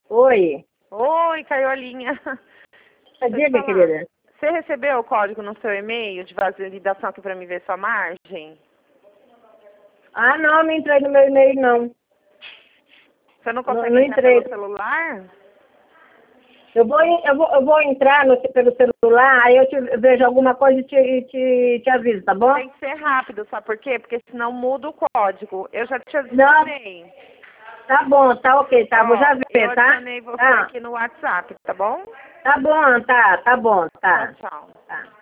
Oi. Oi, Caiolinha. Diga, querida. Você recebeu o código no seu e-mail de validação aqui para me ver sua margem? Ah, não entrei no meu e-mail, não. Você não consegue Não entrar entrei. pelo celular? Eu vou entrar pelo celular, aí eu vejo alguma coisa e te aviso, tá bom? Tem que ser rápido, sabe por quê? Porque senão muda o código. Eu já te Não, adicionei. tá bom, tá ok, tá, vou já Eu ver, tá? adicionei você Tá, aqui no WhatsApp, tá bom? tá bom, tá bom, tá. Tchau, tchau. Tá.